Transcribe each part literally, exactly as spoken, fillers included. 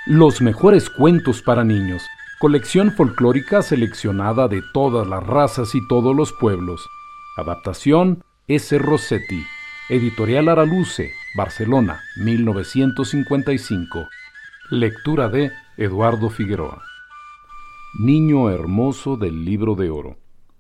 Los mejores cuentos para niños. Colección folclórica seleccionada de todas las razas y todos los pueblos. Adaptación S. Rossetti. Editorial Araluce, Barcelona, mil novecientos cincuenta y cinco. Lectura de Eduardo Figueroa. Niño hermoso del libro de oro.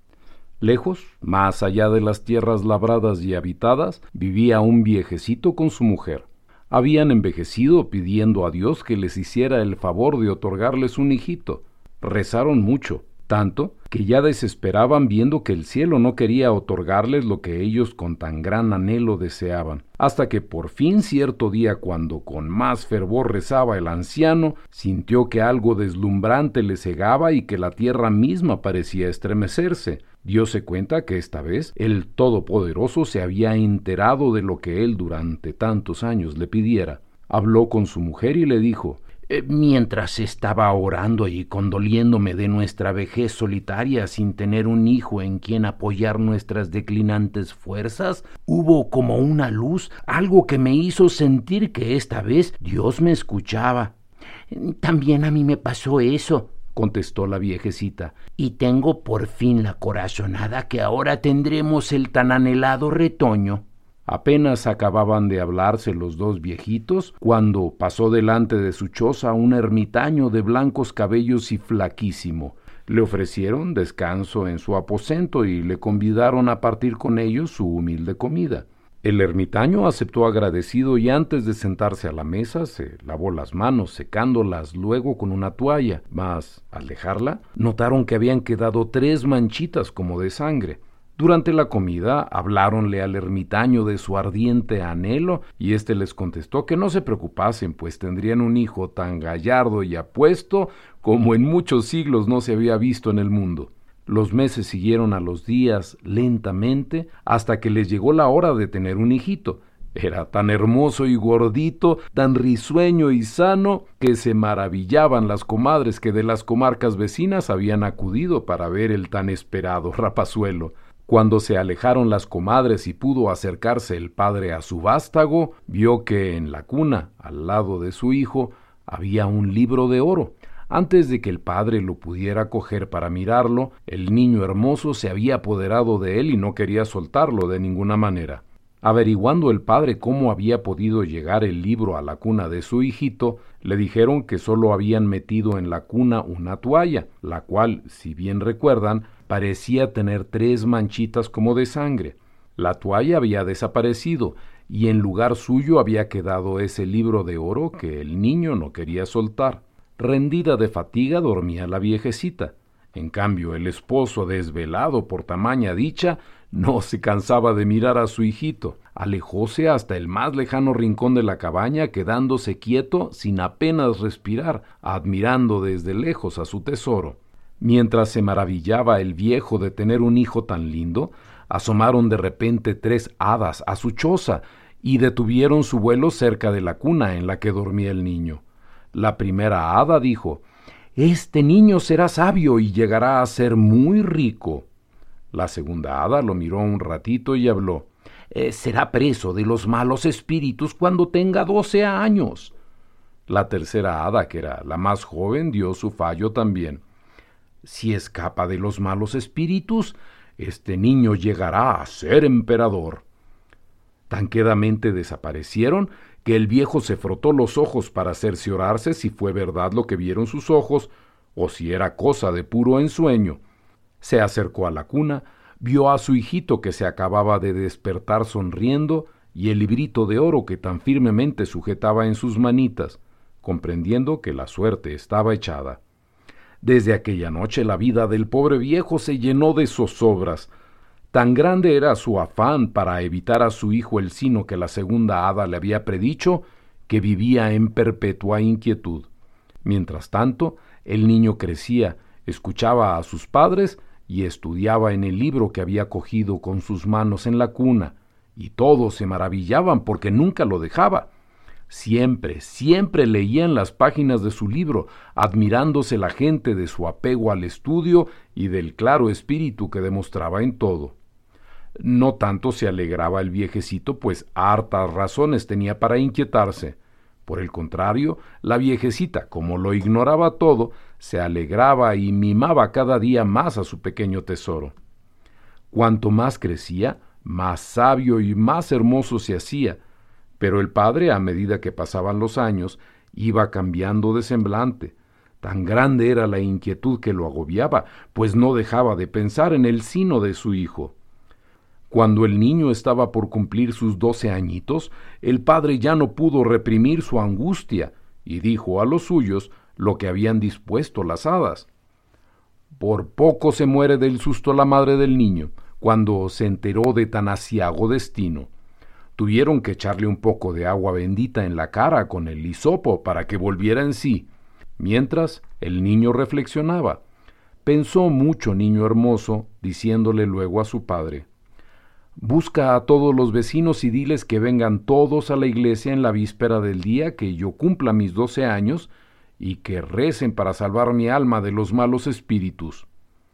Lejos, más allá de las tierras labradas y habitadas, vivía un viejecito con su mujer. Habían envejecido pidiendo a Dios que les hiciera el favor de otorgarles un hijito. Rezaron mucho, tanto que ya desesperaban viendo que el cielo no quería otorgarles lo que ellos con tan gran anhelo deseaban, hasta que por fin cierto día, cuando con más fervor rezaba el anciano, sintió que algo deslumbrante le cegaba y que la tierra misma parecía estremecerse. Diose cuenta que esta vez el Todopoderoso se había enterado de lo que él durante tantos años le pidiera. Habló con su mujer y le dijo: Eh, mientras estaba orando y condoliéndome de nuestra vejez solitaria sin tener un hijo en quien apoyar nuestras declinantes fuerzas, hubo como una luz, algo que me hizo sentir que esta vez Dios me escuchaba. También a mí me pasó eso, contestó la viejecita, y tengo por fin la corazonada que ahora tendremos el tan anhelado retoño. Apenas acababan de hablarse los dos viejitos cuando pasó delante de su choza un ermitaño de blancos cabellos y flaquísimo. Le ofrecieron descanso en su aposento y le convidaron a partir con ellos su humilde comida. El ermitaño aceptó agradecido y antes de sentarse a la mesa se lavó las manos, secándolas luego con una toalla, mas al dejarla notaron que habían quedado tres manchitas como de sangre. Durante la comida habláronle al ermitaño de su ardiente anhelo y éste les contestó que no se preocupasen, pues tendrían un hijo tan gallardo y apuesto como en muchos siglos no se había visto en el mundo. Los meses siguieron a los días lentamente hasta que les llegó la hora de tener un hijito. Era tan hermoso y gordito, tan risueño y sano, que se maravillaban las comadres que de las comarcas vecinas habían acudido para ver el tan esperado rapazuelo. Cuando se alejaron las comadres y pudo acercarse el padre a su vástago, vio que en la cuna, al lado de su hijo, había un libro de oro. Antes de que el padre lo pudiera coger para mirarlo, el niño hermoso se había apoderado de él y no quería soltarlo de ninguna manera. Averiguando el padre cómo había podido llegar el libro a la cuna de su hijito, le dijeron que solo habían metido en la cuna una toalla, la cual, si bien recuerdan, parecía tener tres manchitas como de sangre. La toalla había desaparecido y en lugar suyo había quedado ese libro de oro que el niño no quería soltar. Rendida de fatiga dormía la viejecita. En cambio, el esposo, desvelado por tamaña dicha, no se cansaba de mirar a su hijito. Alejóse hasta el más lejano rincón de la cabaña, quedándose quieto sin apenas respirar, admirando desde lejos a su tesoro. Mientras se maravillaba el viejo de tener un hijo tan lindo, asomaron de repente tres hadas a su choza y detuvieron su vuelo cerca de la cuna en la que dormía el niño. La primera hada dijo: «Este niño será sabio y llegará a ser muy rico». La segunda hada lo miró un ratito y habló: «Eh, será preso de los malos espíritus cuando tenga doce años». La tercera hada, que era la más joven, dio su fallo también: «Si escapa de los malos espíritus, este niño llegará a ser emperador». Tan quedamente desaparecieron que el viejo se frotó los ojos para cerciorarse si fue verdad lo que vieron sus ojos o si era cosa de puro ensueño. Se acercó a la cuna, vio a su hijito que se acababa de despertar sonriendo y el librito de oro que tan firmemente sujetaba en sus manitas, comprendiendo que la suerte estaba echada. Desde aquella noche la vida del pobre viejo se llenó de zozobras. Tan grande era su afán para evitar a su hijo el sino que la segunda hada le había predicho, que vivía en perpetua inquietud. Mientras tanto, el niño crecía, escuchaba a sus padres y estudiaba en el libro que había cogido con sus manos en la cuna, y todos se maravillaban porque nunca lo dejaba. Siempre, siempre leían las páginas de su libro, admirándose la gente de su apego al estudio y del claro espíritu que demostraba en todo. No tanto se alegraba el viejecito, pues hartas razones tenía para inquietarse. Por el contrario, la viejecita, como lo ignoraba todo, se alegraba y mimaba cada día más a su pequeño tesoro. Cuanto más crecía, más sabio y más hermoso se hacía, pero el padre, a medida que pasaban los años, iba cambiando de semblante. Tan grande era la inquietud que lo agobiaba, pues no dejaba de pensar en el sino de su hijo. Cuando el niño estaba por cumplir sus doce añitos, el padre ya no pudo reprimir su angustia y dijo a los suyos lo que habían dispuesto las hadas. Por poco se muere del susto la madre del niño, cuando se enteró de tan aciago destino. Tuvieron que echarle un poco de agua bendita en la cara con el hisopo para que volviera en sí. Mientras, el niño reflexionaba. Pensó mucho Niño Hermoso, diciéndole luego a su padre: «Busca a todos los vecinos y diles que vengan todos a la iglesia en la víspera del día que yo cumpla mis doce años y que recen para salvar mi alma de los malos espíritus».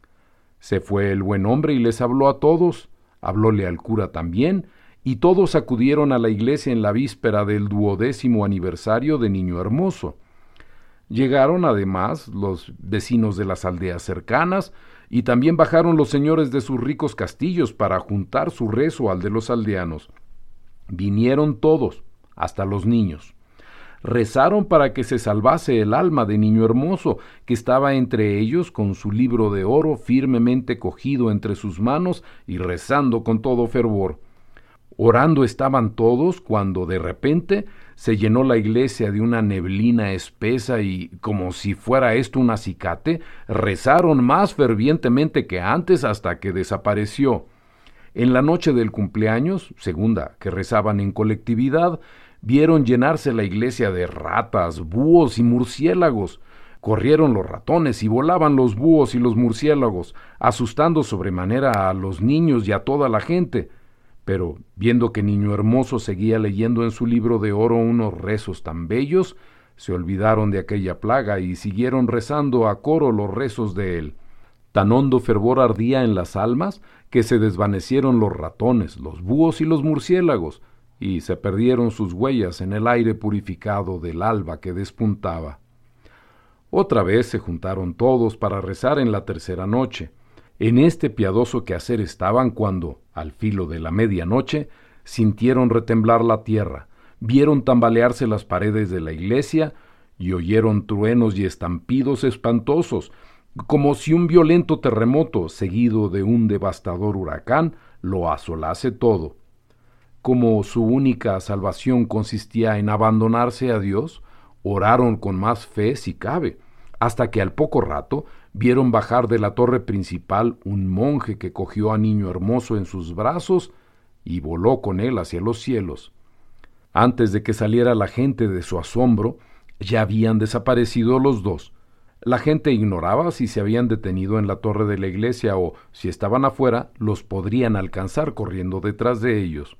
Se fue el buen hombre y les habló a todos, hablóle al cura también, y todos acudieron a la iglesia en la víspera del duodécimo aniversario de Niño Hermoso. Llegaron además los vecinos de las aldeas cercanas, y también bajaron los señores de sus ricos castillos para juntar su rezo al de los aldeanos. Vinieron todos, hasta los niños. Rezaron para que se salvase el alma de Niño Hermoso, que estaba entre ellos con su libro de oro firmemente cogido entre sus manos y rezando con todo fervor. Orando estaban todos cuando de repente se llenó la iglesia de una neblina espesa y, como si fuera esto un acicate, rezaron más fervientemente que antes hasta que desapareció. En la noche del cumpleaños, segunda que rezaban en colectividad, vieron llenarse la iglesia de ratas, búhos y murciélagos. Corrieron los ratones y volaban los búhos y los murciélagos, asustando sobremanera a los niños y a toda la gente. Pero, viendo que Niño Hermoso seguía leyendo en su libro de oro unos rezos tan bellos, se olvidaron de aquella plaga y siguieron rezando a coro los rezos de él. Tan hondo fervor ardía en las almas que se desvanecieron los ratones, los búhos y los murciélagos, y se perdieron sus huellas en el aire purificado del alba que despuntaba. Otra vez se juntaron todos para rezar en la tercera noche. En este piadoso quehacer estaban cuando, al filo de la medianoche, sintieron retemblar la tierra, vieron tambalearse las paredes de la iglesia y oyeron truenos y estampidos espantosos, como si un violento terremoto, seguido de un devastador huracán, lo asolase todo. Como su única salvación consistía en abandonarse a Dios, oraron con más fe si cabe, hasta que al poco rato vieron bajar de la torre principal un monje que cogió a Niño Hermoso en sus brazos y voló con él hacia los cielos. Antes de que saliera la gente de su asombro, ya habían desaparecido los dos. La gente ignoraba si se habían detenido en la torre de la iglesia o, si estaban afuera, los podrían alcanzar corriendo detrás de ellos.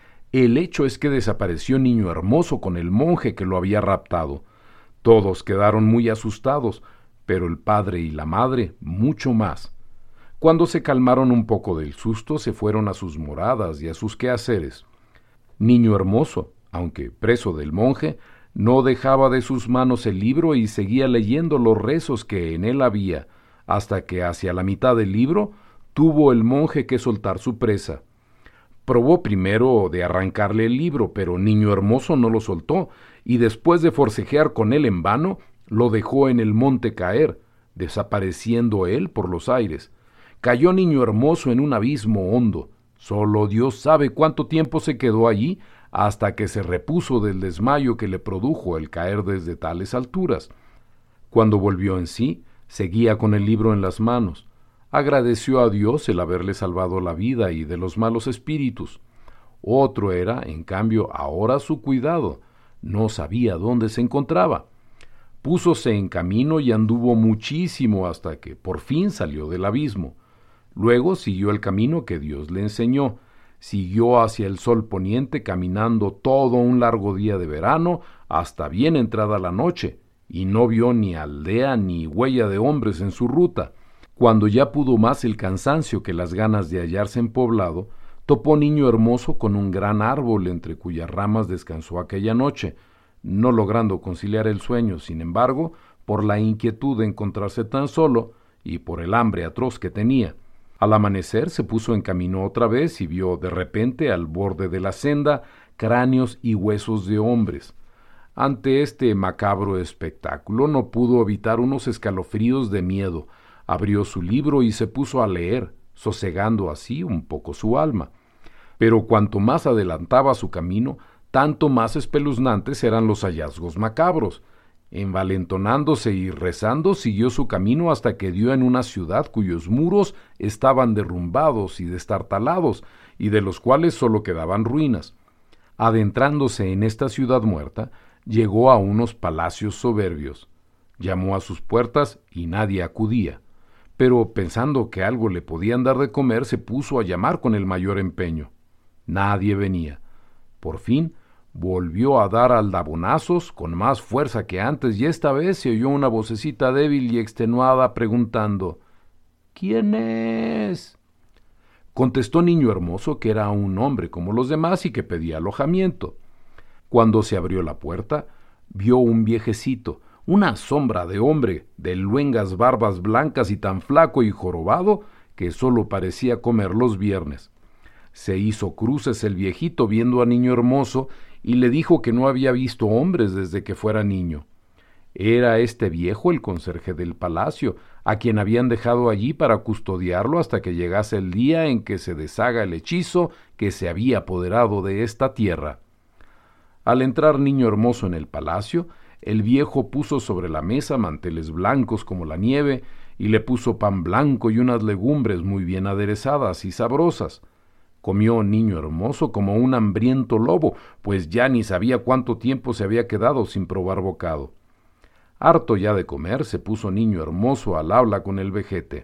El hecho es que desapareció Niño Hermoso con el monje que lo había raptado. Todos quedaron muy asustados, pero el padre y la madre mucho más. Cuando se calmaron un poco del susto, se fueron a sus moradas y a sus quehaceres. Niño Hermoso, aunque preso del monje, no dejaba de sus manos el libro y seguía leyendo los rezos que en él había, hasta que hacia la mitad del libro tuvo el monje que soltar su presa. Probó primero de arrancarle el libro, pero Niño Hermoso no lo soltó, y después de forcejear con él en vano, lo dejó en el monte caer, desapareciendo él por los aires. Cayó Niño Hermoso en un abismo hondo. Solo Dios sabe cuánto tiempo se quedó allí, hasta que se repuso del desmayo que le produjo el caer desde tales alturas. Cuando volvió en sí, seguía con el libro en las manos. Agradeció a Dios el haberle salvado la vida y de los malos espíritus. Otro era, en cambio, ahora su cuidado. No sabía dónde se encontraba. Púsose en camino y anduvo muchísimo hasta que por fin salió del abismo. Luego siguió el camino que Dios le enseñó. Siguió hacia el sol poniente caminando todo un largo día de verano hasta bien entrada la noche, y no vio ni aldea ni huella de hombres en su ruta. Cuando ya pudo más el cansancio que las ganas de hallarse en poblado, topó Niño Hermoso con un gran árbol entre cuyas ramas descansó aquella noche. no logrando conciliar el sueño. Sin embargo, por la inquietud de encontrarse tan solo y por el hambre atroz que tenía. Al amanecer se puso en camino otra vez y vio de repente al borde de la senda cráneos y huesos de hombres. Ante este macabro espectáculo no pudo evitar unos escalofríos de miedo. Abrió su libro y se puso a leer, sosegando así un poco su alma. Pero cuanto más adelantaba su camino, tanto más espeluznantes eran los hallazgos macabros. Envalentonándose y rezando, siguió su camino hasta que dio en una ciudad cuyos muros estaban derrumbados y destartalados, y de los cuales sólo quedaban ruinas. Adentrándose en esta ciudad muerta, llegó a unos palacios soberbios. Llamó a sus puertas y nadie acudía, pero pensando que algo le podían dar de comer, se puso a llamar con el mayor empeño. Nadie venía. Por fin volvió a dar aldabonazos con más fuerza que antes, y esta vez se oyó una vocecita débil y extenuada preguntando: ¿Quién es? Contestó Niño Hermoso que era un hombre como los demás y que pedía alojamiento. Cuando se abrió la puerta, vio un viejecito, una sombra de hombre, de luengas barbas blancas y tan flaco y jorobado que sólo parecía comer los viernes. Se hizo cruces el viejito viendo a Niño Hermoso y le dijo que no había visto hombres desde que fuera niño. Era este viejo el conserje del palacio, a quien habían dejado allí para custodiarlo hasta que llegase el día en que se deshaga el hechizo que se había apoderado de esta tierra. Al entrar Niño Hermoso en el palacio, el viejo puso sobre la mesa manteles blancos como la nieve y le puso pan blanco y unas legumbres muy bien aderezadas y sabrosas. Comió Niño Hermoso como un hambriento lobo, pues ya ni sabía cuánto tiempo se había quedado sin probar bocado. Harto ya de comer, se puso Niño Hermoso al habla con el vejete.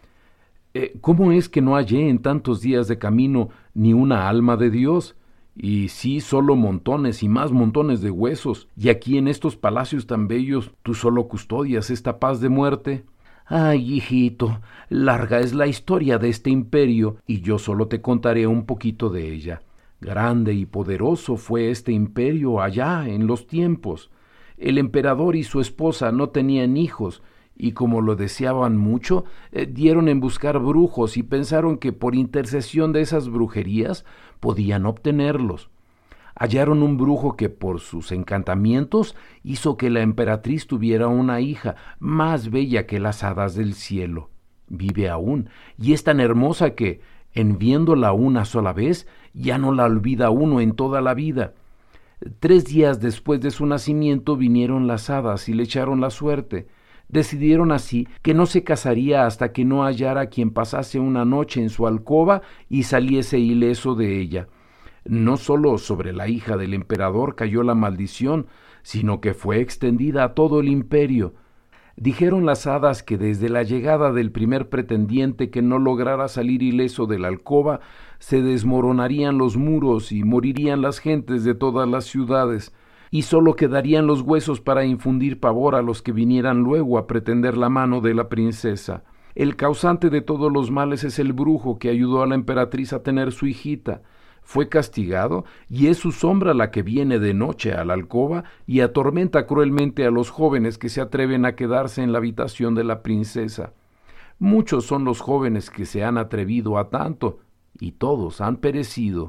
Eh, ¿Cómo es que no hallé en tantos días de camino ni una alma de Dios? Y sí, solo montones y más montones de huesos, y aquí en estos palacios tan bellos tú solo custodias esta paz de muerte. Ay, hijito, larga es la historia de este imperio, y yo solo te contaré un poquito de ella. Grande y poderoso fue este imperio allá en los tiempos. El emperador y su esposa no tenían hijos, y como lo deseaban mucho, eh, dieron en buscar brujos y pensaron que por intercesión de esas brujerías podían obtenerlos. Hallaron un brujo que por sus encantamientos hizo que la emperatriz tuviera una hija más bella que las hadas del cielo. Vive aún, y es tan hermosa que, en viéndola una sola vez, ya no la olvida uno en toda la vida. Tres días después de su nacimiento vinieron las hadas y le echaron la suerte. Decidieron así que no se casaría hasta que no hallara quien pasase una noche en su alcoba y saliese ileso de ella. No sólo sobre la hija del emperador cayó la maldición, sino que fue extendida a todo el imperio. Dijeron las hadas que desde la llegada del primer pretendiente que no lograra salir ileso de la alcoba, se desmoronarían los muros y morirían las gentes de todas las ciudades, y sólo quedarían los huesos para infundir pavor a los que vinieran luego a pretender la mano de la princesa. El causante de todos los males es el brujo que ayudó a la emperatriz a tener su hijita. Fue castigado, y es su sombra la que viene de noche a la alcoba y atormenta cruelmente a los jóvenes que se atreven a quedarse en la habitación de la princesa. Muchos son los jóvenes que se han atrevido a tanto, y todos han perecido.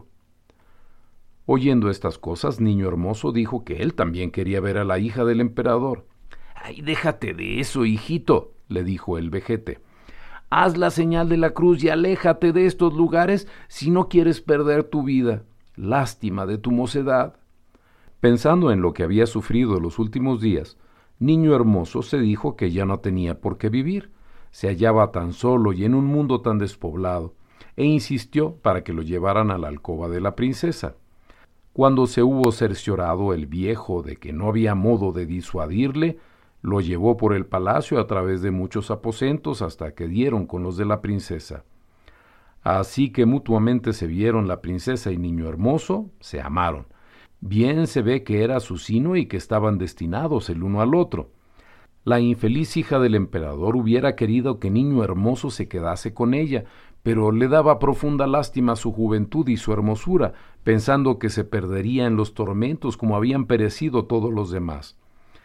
Oyendo estas cosas, Niño Hermoso dijo que él también quería ver a la hija del emperador. «Ay, déjate de eso, hijito», le dijo el vejete. «Haz la señal de la cruz y aléjate de estos lugares si no quieres perder tu vida. Lástima de tu mocedad». Pensando en lo que había sufrido los últimos días, Niño Hermoso se dijo que ya no tenía por qué vivir. Se hallaba tan solo y en un mundo tan despoblado, e insistió para que lo llevaran a la alcoba de la princesa. Cuando se hubo cerciorado el viejo de que no había modo de disuadirle, lo llevó por el palacio a través de muchos aposentos hasta que dieron con los de la princesa. Así que mutuamente se vieron la princesa y Niño Hermoso, se amaron. Bien se ve que era su sino y que estaban destinados el uno al otro. La infeliz hija del emperador hubiera querido que Niño Hermoso se quedase con ella, pero le daba profunda lástima su juventud y su hermosura, pensando que se perdería en los tormentos como habían perecido todos los demás.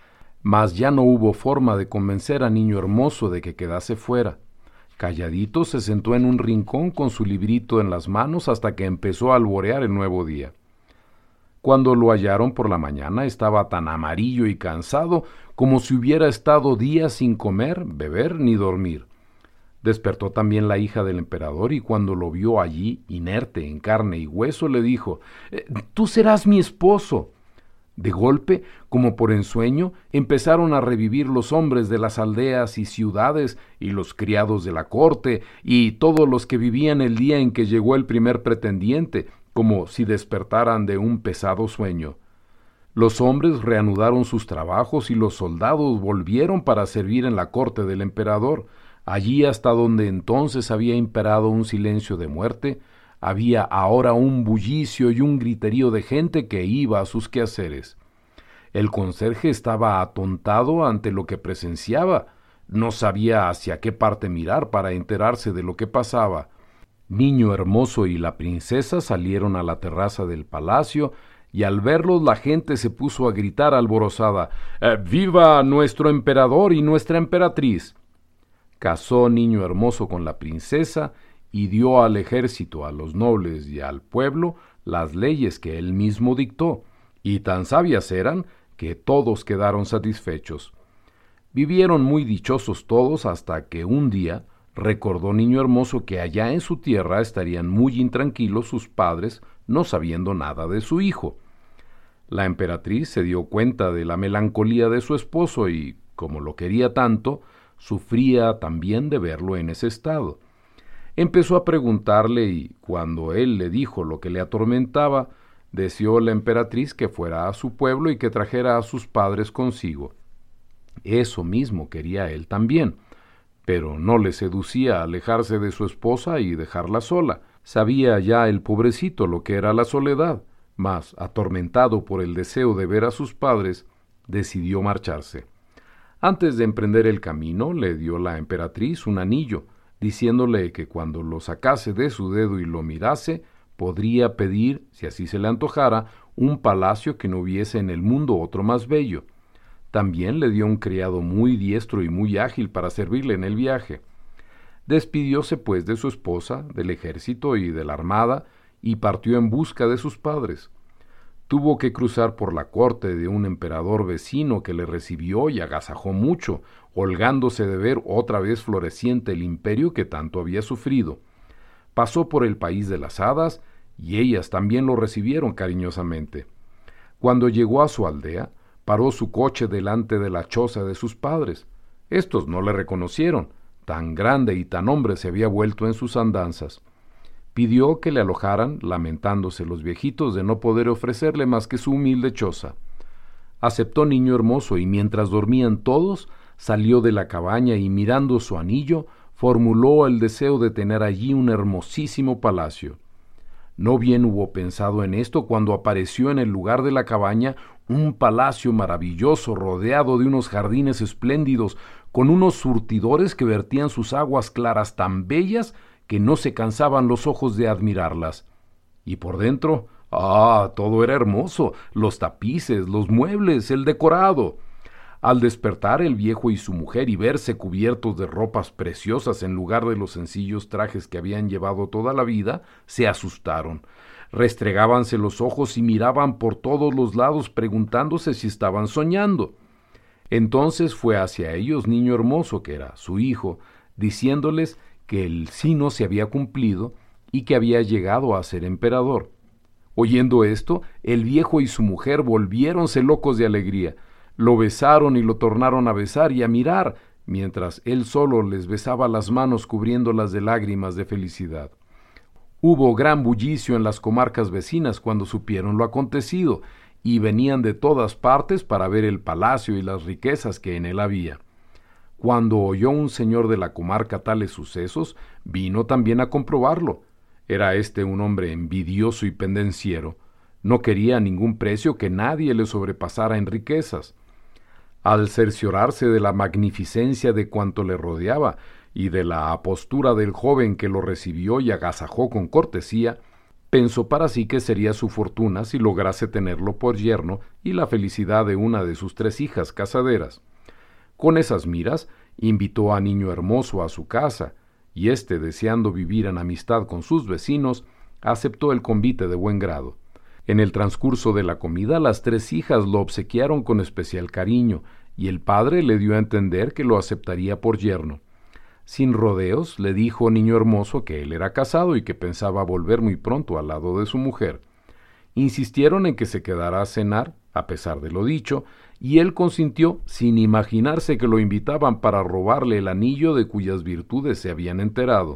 Mas ya no hubo forma de convencer a Niño Hermoso de que quedase fuera. Calladito se sentó en un rincón con su librito en las manos hasta que empezó a alborear el nuevo día. Cuando lo hallaron por la mañana estaba tan amarillo y cansado como si hubiera estado días sin comer, beber ni dormir. Despertó también la hija del emperador y cuando lo vio allí, inerte en carne y hueso, le dijo: «Tú serás mi esposo». De golpe, como por ensueño, empezaron a revivir los hombres de las aldeas y ciudades, y los criados de la corte, y todos los que vivían el día en que llegó el primer pretendiente, como si despertaran de un pesado sueño. Los hombres reanudaron sus trabajos y los soldados volvieron para servir en la corte del emperador. Allí, hasta donde entonces había imperado un silencio de muerte, había ahora un bullicio y un griterío de gente que iba a sus quehaceres. El conserje estaba atontado ante lo que presenciaba. No sabía hacia qué parte mirar para enterarse de lo que pasaba. Niño Hermoso y la princesa salieron a la terraza del palacio y al verlos la gente se puso a gritar alborozada: eh, «¡Viva nuestro emperador y nuestra emperatriz!». Casó Niño Hermoso con la princesa y dio al ejército, a los nobles y al pueblo las leyes que él mismo dictó, y tan sabias eran que todos quedaron satisfechos. Vivieron muy dichosos todos hasta que un día recordó Niño Hermoso que allá en su tierra estarían muy intranquilos sus padres, no sabiendo nada de su hijo. La emperatriz se dio cuenta de la melancolía de su esposo y, como lo quería tanto, sufría también de verlo en ese estado. Empezó a preguntarle y, cuando él le dijo lo que le atormentaba, deseó la emperatriz que fuera a su pueblo y que trajera a sus padres consigo. Eso mismo quería él también, pero no le seducía alejarse de su esposa y dejarla sola. Sabía ya el pobrecito lo que era la soledad, mas, atormentado por el deseo de ver a sus padres, decidió marcharse. Antes de emprender el camino, le dio la emperatriz un anillo, diciéndole que cuando lo sacase de su dedo y lo mirase, podría pedir, si así se le antojara, un palacio que no hubiese en el mundo otro más bello. También le dio un criado muy diestro y muy ágil para servirle en el viaje. Despidióse pues de su esposa, del ejército y de la armada, y partió en busca de sus padres. Tuvo que cruzar por la corte de un emperador vecino que le recibió y agasajó mucho, holgándose de ver otra vez floreciente el imperio que tanto había sufrido. Pasó por el país de las hadas, y ellas también lo recibieron cariñosamente. Cuando llegó a su aldea, paró su coche delante de la choza de sus padres. Estos no le reconocieron, tan grande y tan hombre se había vuelto en sus andanzas. Pidió que le alojaran, lamentándose los viejitos de no poder ofrecerle más que su humilde choza. Aceptó Niño Hermoso y mientras dormían todos, salió de la cabaña y mirando su anillo, formuló el deseo de tener allí un hermosísimo palacio. No bien hubo pensado en esto cuando apareció en el lugar de la cabaña un palacio maravilloso rodeado de unos jardines espléndidos, con unos surtidores que vertían sus aguas claras tan bellas que no se cansaban los ojos de admirarlas. Y por dentro, ¡ah!, todo era hermoso, los tapices, los muebles, el decorado. Al despertar el viejo y su mujer y verse cubiertos de ropas preciosas en lugar de los sencillos trajes que habían llevado toda la vida, se asustaron. Restregábanse los ojos y miraban por todos los lados preguntándose si estaban soñando. Entonces fue hacia ellos Niño Hermoso, que era su hijo, diciéndoles que el sino se había cumplido y que había llegado a ser emperador. Oyendo esto, el viejo y su mujer volviéronse locos de alegría. Lo besaron y lo tornaron a besar y a mirar, mientras él solo les besaba las manos cubriéndolas de lágrimas de felicidad. Hubo gran bullicio en las comarcas vecinas cuando supieron lo acontecido, y venían de todas partes para ver el palacio y las riquezas que en él había. Cuando oyó un señor de la comarca tales sucesos, vino también a comprobarlo. Era éste un hombre envidioso y pendenciero. No quería a ningún precio que nadie le sobrepasara en riquezas. Al cerciorarse de la magnificencia de cuanto le rodeaba, y de la apostura del joven que lo recibió y agasajó con cortesía, pensó para sí que sería su fortuna si lograse tenerlo por yerno y la felicidad de una de sus tres hijas casaderas. Con esas miras, invitó a Niño Hermoso a su casa, y éste, deseando vivir en amistad con sus vecinos, aceptó el convite de buen grado. En el transcurso de la comida, las tres hijas lo obsequiaron con especial cariño, y el padre le dio a entender que lo aceptaría por yerno. Sin rodeos, le dijo Niño Hermoso que él era casado y que pensaba volver muy pronto al lado de su mujer. Insistieron en que se quedara a cenar, a pesar de lo dicho, y él consintió sin imaginarse que lo invitaban para robarle el anillo de cuyas virtudes se habían enterado.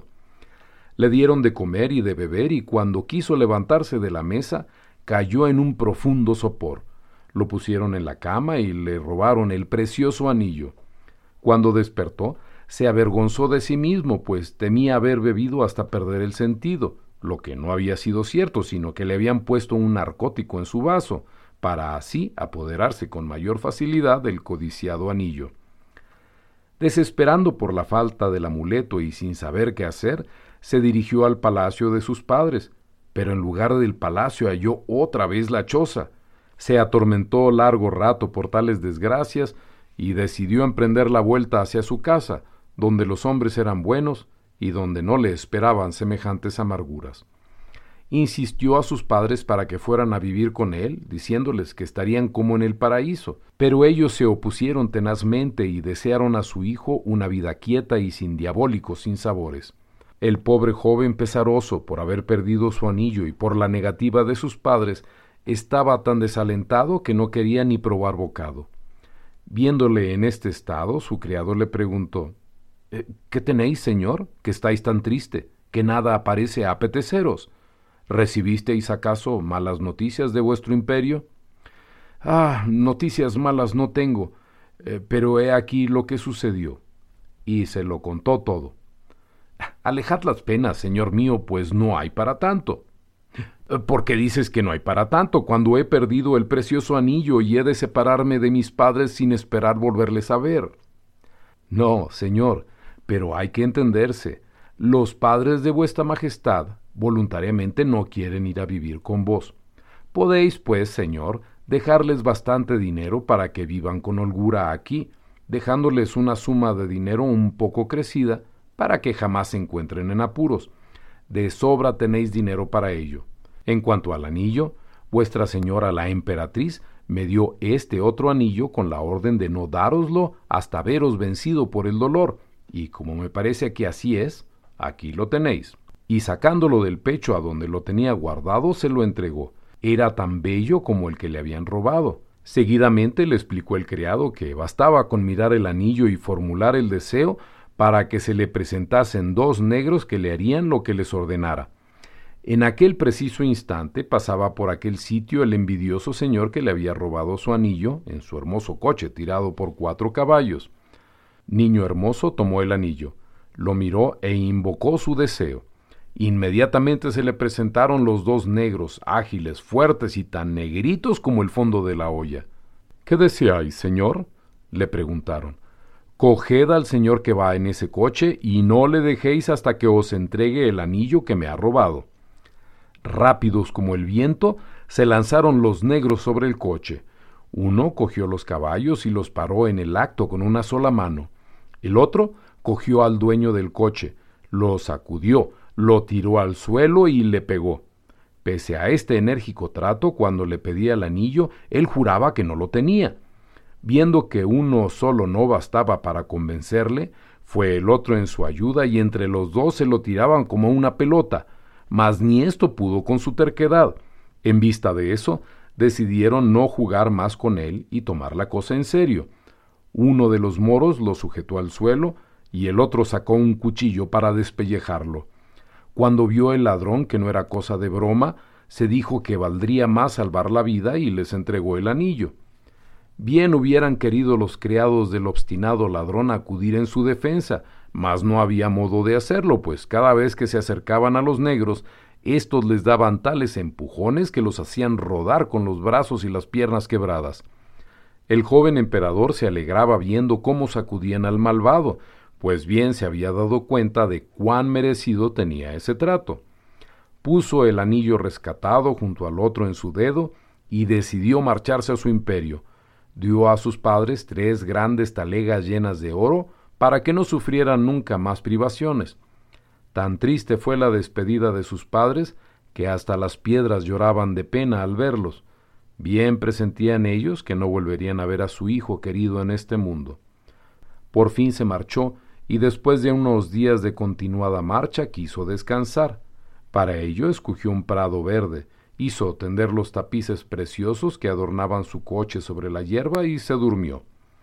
Le dieron de comer y de beber, y cuando quiso levantarse de la mesa, cayó en un profundo sopor. Lo pusieron en la cama y le robaron el precioso anillo. Cuando despertó, se avergonzó de sí mismo, pues temía haber bebido hasta perder el sentido, lo que no había sido cierto, sino que le habían puesto un narcótico en su vaso, para así apoderarse con mayor facilidad del codiciado anillo. Desesperando por la falta del amuleto y sin saber qué hacer, se dirigió al palacio de sus padres, pero en lugar del palacio halló otra vez la choza. Se atormentó largo rato por tales desgracias y decidió emprender la vuelta hacia su casa, donde los hombres eran buenos y donde no le esperaban semejantes amarguras. Insistió a sus padres para que fueran a vivir con él, diciéndoles que estarían como en el paraíso, pero ellos se opusieron tenazmente y desearon a su hijo una vida quieta y sin diabólicos sinsabores. El pobre joven, pesaroso por haber perdido su anillo y por la negativa de sus padres, estaba tan desalentado que no quería ni probar bocado. Viéndole en este estado, su criado le preguntó: «¿Qué tenéis, señor, que estáis tan triste, que nada parece apeteceros? ¿Recibisteis acaso malas noticias de vuestro imperio?» «Ah, noticias malas no tengo, eh, pero he aquí lo que sucedió». Y se lo contó todo. «Alejad las penas, señor mío, pues no hay para tanto». «¿Por qué dices que no hay para tanto, cuando he perdido el precioso anillo y he de separarme de mis padres sin esperar volverles a ver?» «No, señor, pero hay que entenderse. Los padres de vuestra majestad voluntariamente no quieren ir a vivir con vos. Podéis, pues, señor, dejarles bastante dinero para que vivan con holgura aquí, dejándoles una suma de dinero un poco crecida para que jamás se encuentren en apuros. De sobra tenéis dinero para ello. En cuanto al anillo, vuestra señora la emperatriz me dio este otro anillo con la orden de no dároslo hasta veros vencido por el dolor, y como me parece que así es, aquí lo tenéis». Y sacándolo del pecho a donde lo tenía guardado, se lo entregó. Era tan bello como el que le habían robado. Seguidamente le explicó el criado que bastaba con mirar el anillo y formular el deseo para que se le presentasen dos negros que le harían lo que les ordenara. En aquel preciso instante pasaba por aquel sitio el envidioso señor que le había robado su anillo en su hermoso coche tirado por cuatro caballos. Niño Hermoso tomó el anillo, lo miró e invocó su deseo. Inmediatamente se le presentaron los dos negros, ágiles, fuertes y tan negritos como el fondo de la olla. «¿Qué deseáis, señor?», le preguntaron. «Coged al señor que va en ese coche y no le dejéis hasta que os entregue el anillo que me ha robado». Rápidos como el viento, se lanzaron los negros sobre el coche. Uno cogió los caballos y los paró en el acto con una sola mano. El otro cogió al dueño del coche, lo sacudió, lo tiró al suelo y le pegó. Pese a este enérgico trato, cuando le pedía el anillo, él juraba que no lo tenía. Viendo que uno solo no bastaba para convencerle, fue el otro en su ayuda y entre los dos se lo tiraban como una pelota, mas ni esto pudo con su terquedad. En vista de eso, decidieron no jugar más con él y tomar la cosa en serio. Uno de los moros lo sujetó al suelo y el otro sacó un cuchillo para despellejarlo. Cuando vio el ladrón que no era cosa de broma, se dijo que valdría más salvar la vida y les entregó el anillo. Bien hubieran querido los criados del obstinado ladrón acudir en su defensa, mas no había modo de hacerlo, pues cada vez que se acercaban a los negros, éstos les daban tales empujones que los hacían rodar con los brazos y las piernas quebradas. El joven emperador se alegraba viendo cómo sacudían al malvado, pues bien se había dado cuenta de cuán merecido tenía ese trato. Puso el anillo rescatado junto al otro en su dedo y decidió marcharse a su imperio. Dio a sus padres tres grandes talegas llenas de oro para que no sufrieran nunca más privaciones. Tan triste fue la despedida de sus padres que hasta las piedras lloraban de pena al verlos. Bien presentían ellos que no volverían a ver a su hijo querido en este mundo. Por fin se marchó y después de unos días de continuada marcha quiso descansar. Para ello escogió un prado verde, hizo tender los tapices preciosos que adornaban su coche sobre la hierba y se durmió.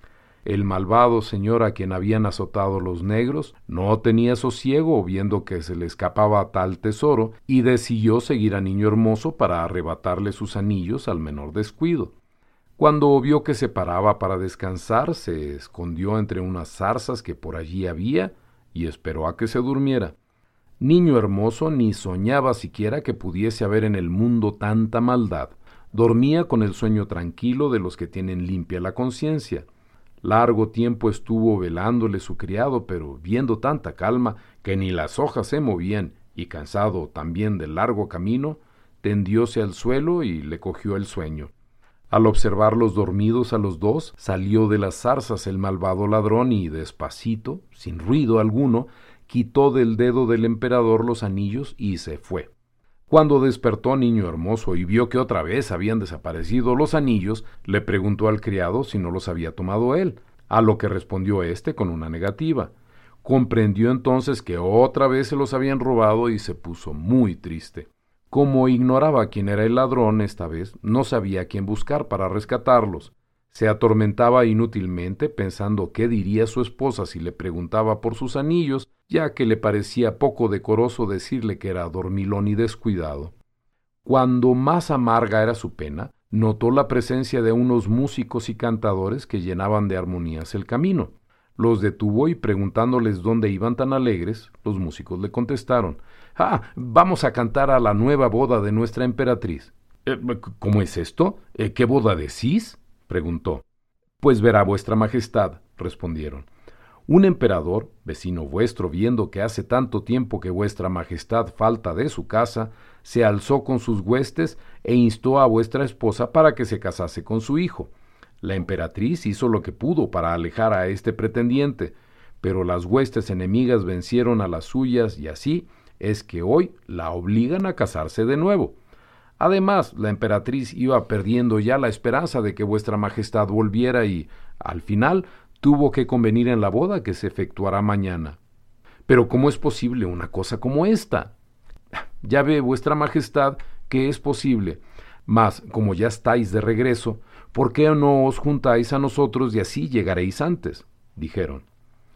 El malvado señor a quien habían azotado los negros no tenía sosiego viendo que se le escapaba tal tesoro y decidió seguir a Niño Hermoso para arrebatarle sus anillos al menor descuido. Cuando vio que se paraba para descansar, se escondió entre unas zarzas que por allí había y esperó a que se durmiera. Niño Hermoso ni soñaba siquiera que pudiese haber en el mundo tanta maldad. Dormía con el sueño tranquilo de los que tienen limpia la conciencia. Largo tiempo estuvo velándole su criado, pero viendo tanta calma que ni las hojas se movían y cansado también del largo camino, tendióse al suelo y le cogió el sueño. Al observarlos dormidos a los dos, salió de las zarzas el malvado ladrón y despacito, sin ruido alguno, quitó del dedo del emperador los anillos y se fue. Cuando despertó Niño Hermoso y vio que otra vez habían desaparecido los anillos, le preguntó al criado si no los había tomado él, a lo que respondió éste con una negativa. Comprendió entonces que otra vez se los habían robado y se puso muy triste. Como ignoraba quién era el ladrón esta vez, no sabía a quién buscar para rescatarlos. Se atormentaba inútilmente pensando qué diría su esposa si le preguntaba por sus anillos, ya que le parecía poco decoroso decirle que era dormilón y descuidado. Cuando más amarga era su pena, notó la presencia de unos músicos y cantadores que llenaban de armonías el camino. Los detuvo y preguntándoles dónde iban tan alegres, los músicos le contestaron: «Ah, vamos a cantar a la nueva boda de nuestra emperatriz». Eh, «¿Cómo es esto? Eh, ¿Qué boda decís?», preguntó. «Pues verá vuestra majestad», respondieron. «Un emperador, vecino vuestro, viendo que hace tanto tiempo que vuestra majestad falta de su casa, se alzó con sus huestes e instó a vuestra esposa para que se casase con su hijo. La emperatriz hizo lo que pudo para alejar a este pretendiente, pero las huestes enemigas vencieron a las suyas y así es que hoy la obligan a casarse de nuevo. Además, la emperatriz iba perdiendo ya la esperanza de que vuestra majestad volviera y, al final, tuvo que convenir en la boda que se efectuará mañana». «Pero ¿cómo es posible una cosa como esta?». «Ya ve vuestra majestad que es posible, mas como ya estáis de regreso, ¿por qué no os juntáis a nosotros y así llegaréis antes?», dijeron.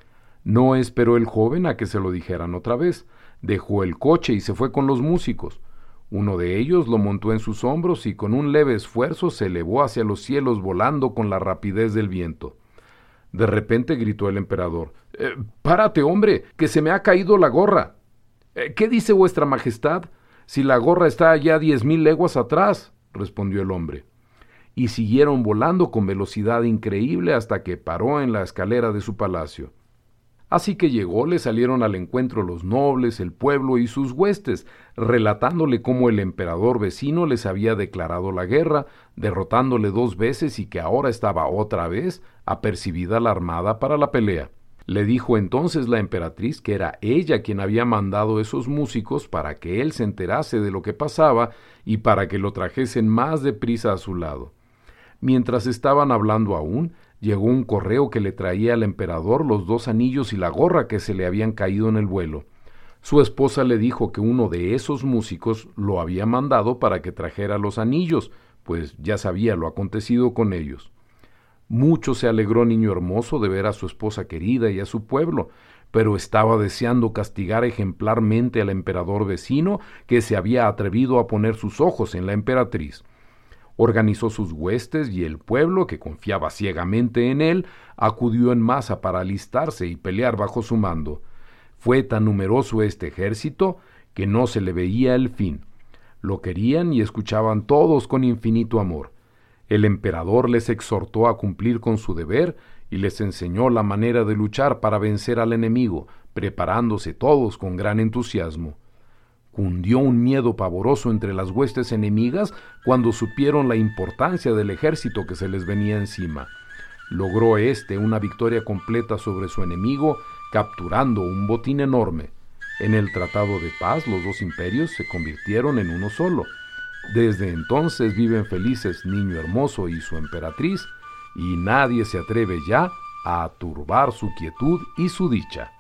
No esperó el joven a que se lo dijeran otra vez. Dejó el coche y se fue con los músicos. Uno de ellos lo montó en sus hombros y con un leve esfuerzo se elevó hacia los cielos volando con la rapidez del viento. De repente gritó el emperador: eh, «¡Párate, hombre, que se me ha caído la gorra!». Eh, «¿Qué dice vuestra majestad? Si la gorra está allá diez mil leguas atrás», respondió el hombre. Y siguieron volando con velocidad increíble hasta que paró en la escalera de su palacio. Así que llegó, le salieron al encuentro los nobles, el pueblo y sus huestes, relatándole cómo el emperador vecino les había declarado la guerra, derrotándole dos veces y que ahora estaba otra vez apercibida la armada para la pelea. Le dijo entonces la emperatriz que era ella quien había mandado esos músicos para que él se enterase de lo que pasaba y para que lo trajesen más deprisa a su lado. Mientras estaban hablando aún, llegó un correo que le traía al emperador los dos anillos y la gorra que se le habían caído en el vuelo. Su esposa le dijo que uno de esos músicos lo había mandado para que trajera los anillos, pues ya sabía lo acontecido con ellos. Mucho se alegró Niño Hermoso de ver a su esposa querida y a su pueblo, pero estaba deseando castigar ejemplarmente al emperador vecino que se había atrevido a poner sus ojos en la emperatriz. Organizó sus huestes y el pueblo, que confiaba ciegamente en él, acudió en masa para alistarse y pelear bajo su mando. Fue tan numeroso este ejército que no se le veía el fin. Lo querían y escuchaban todos con infinito amor. El emperador les exhortó a cumplir con su deber y les enseñó la manera de luchar para vencer al enemigo, preparándose todos con gran entusiasmo. Cundió un miedo pavoroso entre las huestes enemigas cuando supieron la importancia del ejército que se les venía encima. Logró éste una victoria completa sobre su enemigo, capturando un botín enorme. En el Tratado de Paz, los dos imperios se convirtieron en uno solo. Desde entonces viven felices Niño Hermoso y su emperatriz, y nadie se atreve ya a turbar su quietud y su dicha.